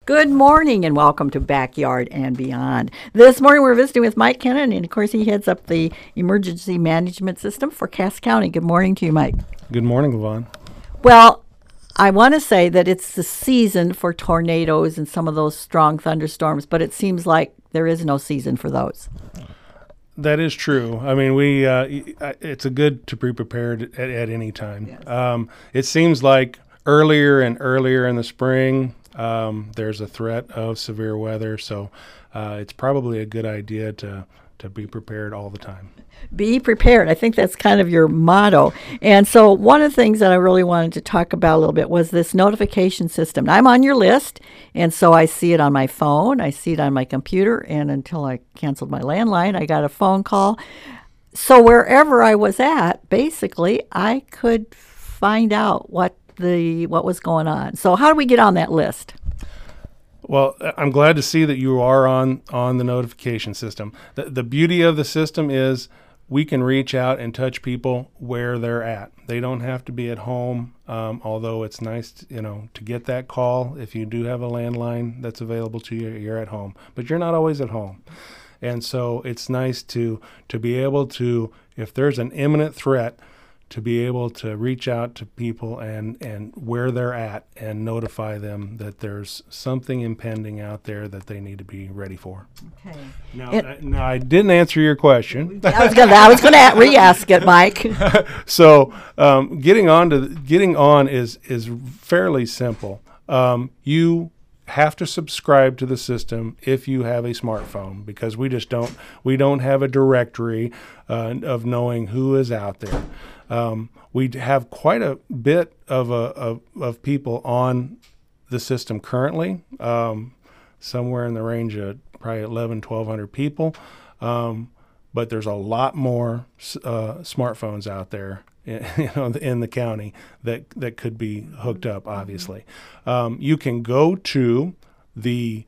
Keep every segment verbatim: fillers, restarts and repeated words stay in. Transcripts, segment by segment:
Good morning and welcome to Backyard and Beyond. This morning we're visiting with Mike Kennan, and of course he heads up the emergency management system for Cass County. Good morning to you, Mike. Good morning, Levon. Well, I want to say that it's the season for tornadoes and some of those strong thunderstorms, but it seems like there is no season for those. That is true. I mean, we uh, it's a good to be prepared at, at any time. Yes. Um, it seems like earlier and earlier in the spring, um, there's a threat of severe weather, so uh, it's probably a good idea to to be prepared all the time. Be prepared. I think that's kind of your motto. And so one of the things that I really wanted to talk about a little bit was this notification system. I'm on your list, and so I see it on my phone. I see it on my computer, and until I canceled my landline, I got a phone call. So wherever I was at, basically, I could find out what the what was going on. So how do we get on that list? Well, I'm glad to see that you are on, on the notification system. The, the beauty of the system is we can reach out and touch people where they're at. They don't have to be at home, um, although it's nice, to, you know, to get that call. If you do have a landline that's available to you, you're at home. But you're not always at home. And so it's nice to to be able to, if there's an imminent threat, to be able to reach out to people and, and where they're at and notify them that there's something impending out there that they need to be ready for. Okay. Now, it, I, now I didn't answer your question. I was gonna, I was going to re-ask it, Mike. So um, getting on to getting on is is fairly simple. Um, you have to subscribe to the system if you have a smartphone, because we just don't we don't have a directory uh, of knowing who is out there. Um, we have quite a bit of, a, of of people on the system currently, um, somewhere in the range of probably eleven, twelve hundred people. Um, but there's a lot more uh, smartphones out there, in, you know, in the county that that could be hooked up. Obviously, um, you can go to the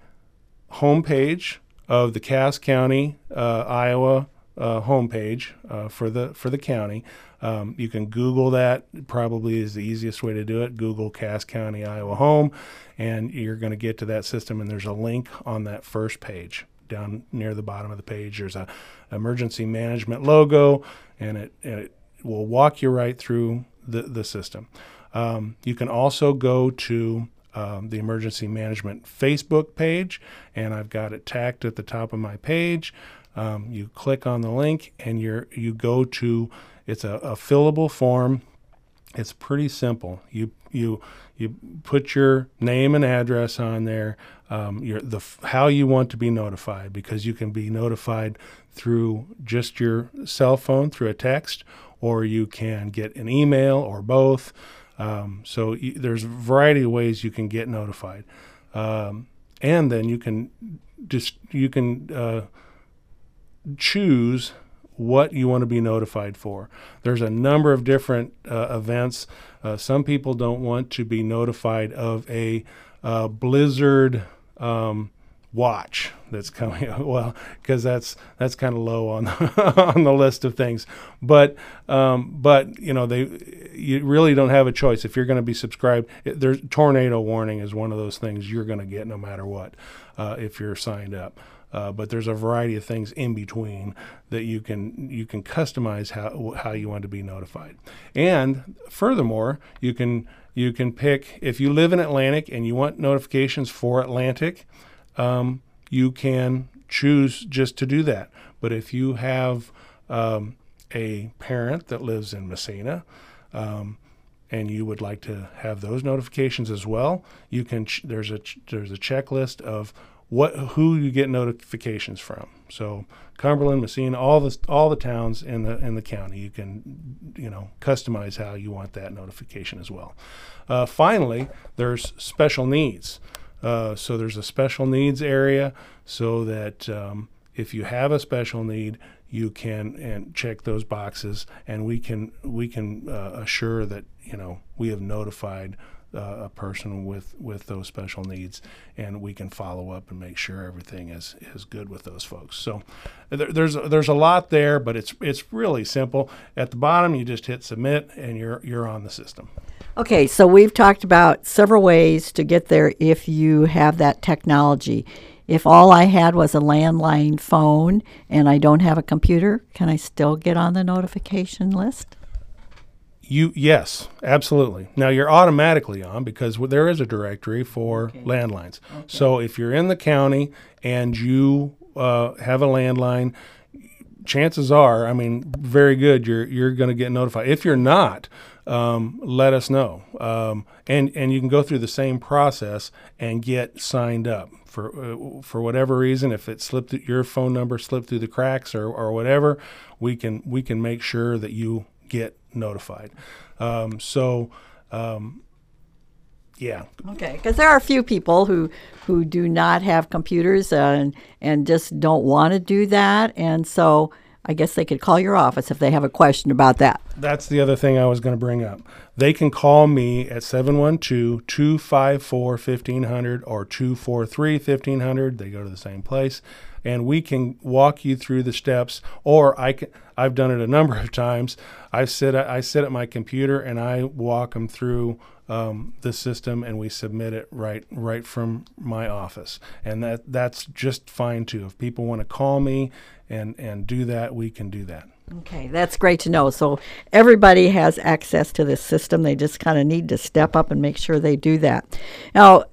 homepage of the Cass County, uh, Iowa uh, homepage uh, for the for the county. Um, you can Google that. Probably is the easiest way to do it. Google Cass County, Iowa home, and you're going to get to that system. And there's a link on that first page. Down near the bottom of the page, there's a emergency management logo, and it, it will walk you right through the, the system. Um, you can also go to um, the emergency management Facebook page, and I've got it tagged at the top of my page. Um, you click on the link, and you're you go to it's a, a fillable form. It's pretty simple. You you you put your name and address on there, um, your the how you want to be notified, because you can be notified through just your cell phone through a text, or you can get an email, or both. Um, so y- there's a variety of ways you can get notified, um, and then you can just you can uh, choose what you want to be notified for. There's a number of different uh, events. Uh, some people don't want to be notified of a uh, blizzard um, watch that's coming. Well, because that's that's kind of low on the, on the list of things. But um, but you know they you really don't have a choice if you're going to be subscribed. There's tornado warning is one of those things you're going to get no matter what uh, if you're signed up. Uh, but there's a variety of things in between that you can you can customize how how you want to be notified. And furthermore, you can you can pick, if you live in Atlantic and you want notifications for Atlantic, um, you can choose just to do that. But if you have um, a parent that lives in Messina, um, and you would like to have those notifications as well, you can. Ch- there's a ch- there's a checklist of what who you get notifications from. So Cumberland, Messina, all the all the towns in the in the county, you can you know customize how you want that notification as well. Uh, finally, there's special needs. Uh, so there's a special needs area, so that um, if you have a special need, you can and check those boxes, and we can we can uh, assure that you know we have notified Uh, a person with, with those special needs, and we can follow up and make sure everything is, is good with those folks. So there, there's there's a lot there, but it's it's really simple. At the bottom, you just hit submit, and you're you're on the system. Okay, so we've talked about several ways to get there if you have that technology. If all I had was a landline phone and I don't have a computer, can I still get on the notification list? You yes, absolutely. Now you're automatically on because w- there is a directory for Okay. landlines. Okay. So if you're in the county and you uh, have a landline, chances are, I mean, very good, you're you're going to get notified. If you're not, um, let us know, um, and and you can go through the same process and get signed up for uh, for whatever reason. If it slipped th- your phone number slipped through the cracks or or whatever, we can we can make sure that you get notified. Um, so. Um, Yeah. Okay, because there are a few people who who do not have computers and and just don't want to do that, and so I guess they could call your office if they have a question about that. That's the other thing I was going to bring up. They can call me at seven one two, two five four, one five zero zero or two four three, one five zero zero. They go to the same place. And we can walk you through the steps, or I can, I've done it a number of times. I sit at, I sit at my computer and I walk them through um, the system, and we submit it right right from my office. And that that's just fine too. If people want to call me and, and do that, we can do that. Okay, that's great to know. So everybody has access to this system. They just kind of need to step up and make sure they do that. Now,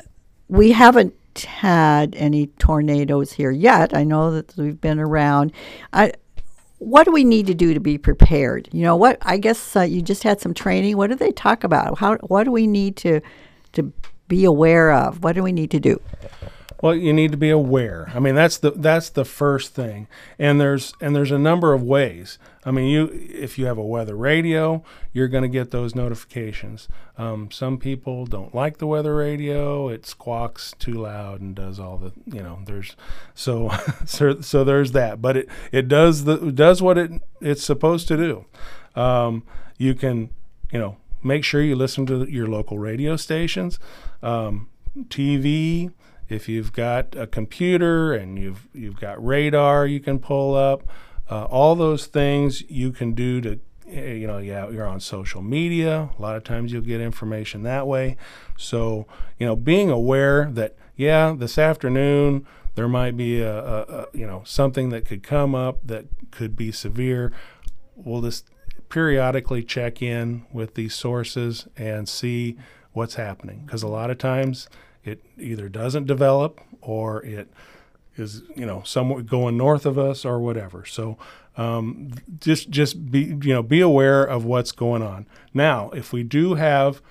we haven't had any tornadoes here yet. I know that we've been around. I, what do we need to do to be prepared? You know, what I guess uh, you just had some training. What do they talk about? How what do we need to to be aware of? What do we need to do? Well, you need to be aware. I mean, that's the that's the first thing. And there's and there's a number of ways. I mean, you if you have a weather radio, you're going to get those notifications. Um, some people don't like the weather radio; it squawks too loud and does all the you know. There's so so, so there's that. But it, it does the it does what it it's supposed to do. Um, you can you know make sure you listen to your local radio stations, um, T V. If you've got a computer and you've you've got radar you can pull up, uh, all those things you can do to, you know, yeah, you're on social media. A lot of times you'll get information that way. So, you know, being aware that, yeah, this afternoon there might be a, a, a you know, something that could come up that could be severe. We'll just periodically check in with these sources and see what's happening. Because a lot of times it either doesn't develop or it is, you know, somewhat going north of us or whatever. So um, just just be, you know, be aware of what's going on. Now, if we do have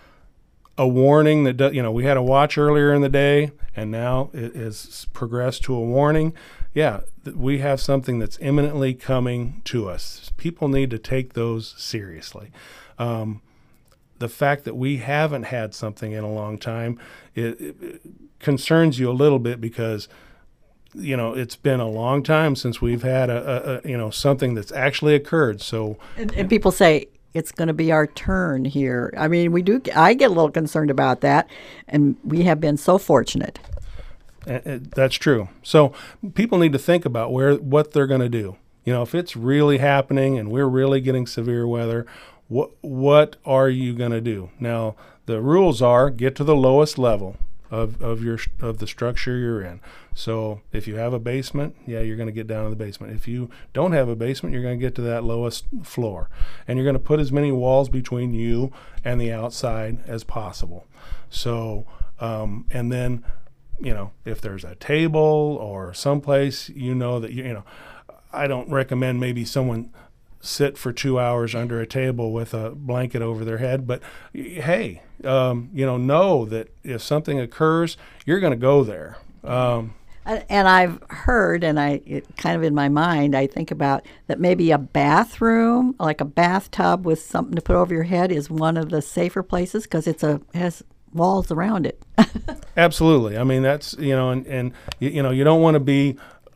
a warning that, do, you know, we had a watch earlier in the day and now it has progressed to a warning, yeah, th- we have something that's imminently coming to us. People need to take those seriously. Um, The fact that we haven't had something in a long time, it, it concerns you a little bit because, you know, it's been a long time since we've had a, a, a you know, something that's actually occurred. So, And, and people say it's going to be our turn here. I mean, we do. I get a little concerned about that, and we have been so fortunate. uh, uh, that's true. So people need to think about where what they're going to do. You know, if it's really happening and we're really getting severe weather, what what are you going to do? Now, the rules are get to the lowest level of, of your of the structure you're in. So if you have a basement, yeah, you're going to get down to the basement. If you don't have a basement, you're going to get to that lowest floor. And you're going to put as many walls between you and the outside as possible. So, um, and then, you know, if there's a table or someplace, you know that, you, you know, I don't recommend maybe someone sit for two hours under a table with a blanket over their head. But hey, um, you know, know that if something occurs, you're going to go there. Um, And and I've heard, and I it kind of in my mind, I think about that maybe a bathroom, like a bathtub with something to put over your head, is one of the safer places because it's a has walls around it. absolutely. I mean, that's, you know, and, and you, you know, you don't want to be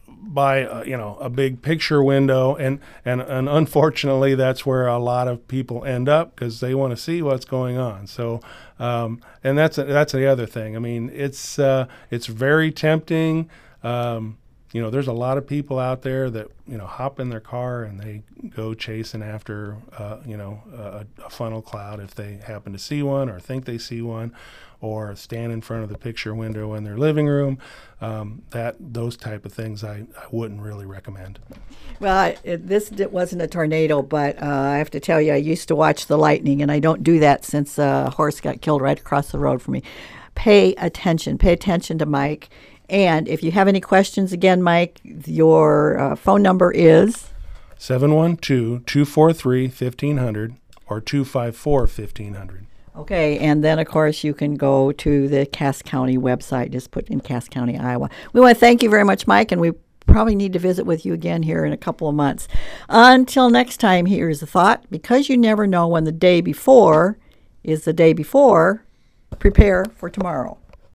by uh, you know a big picture window, and, and and unfortunately that's where a lot of people end up because they want to see what's going on. So um, and that's a, that's the other thing. I mean, it's uh, it's very tempting. Um, you know, there's a lot of people out there that, you know, hop in their car and they go chasing after, uh, you know, a, a funnel cloud if they happen to see one or think they see one, or stand in front of the picture window in their living room. Um, that those type of things I, I wouldn't really recommend. Well, I, it, this it wasn't a tornado, but uh, I have to tell you, I used to watch the lightning, and I don't do that since a horse got killed right across the road from me. Pay attention. Pay attention to Mike. And if you have any questions, again, Mike, your uh, phone number is? seven one two, two four three, one five zero zero or two five four, one five zero zero. Okay, and then, of course, you can go to the Cass County website. Just put in Cass County, Iowa. We want to thank you very much, Mike, and we probably need to visit with you again here in a couple of months. Until next time, here's a thought. Because you never know when the day before is the day before, prepare for tomorrow.